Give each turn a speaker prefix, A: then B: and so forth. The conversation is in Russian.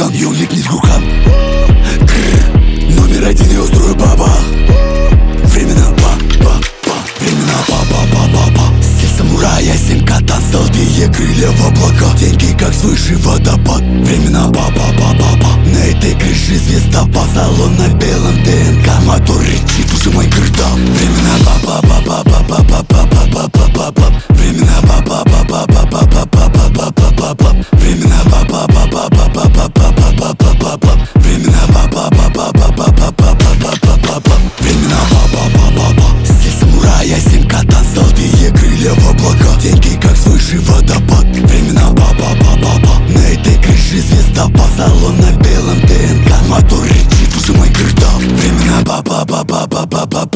A: вулкан, и он липнет к рукам. Номер один, я устрою бабах. Времена времена стиль самурая, 7 катан, золотые крылья в облака. Деньги как свыше водопад. Времена на этой крыше звездопад. Салон на белом ДНК, мотор речит уже мой грдал. Времена времена времена времена стиль самурая, 7 катан, золотые крылья в облака. Деньги как свыше водопад. Времена на этой крыше звездопад. Салон на белом ДНК, мотор речит уже мой грдал. Времена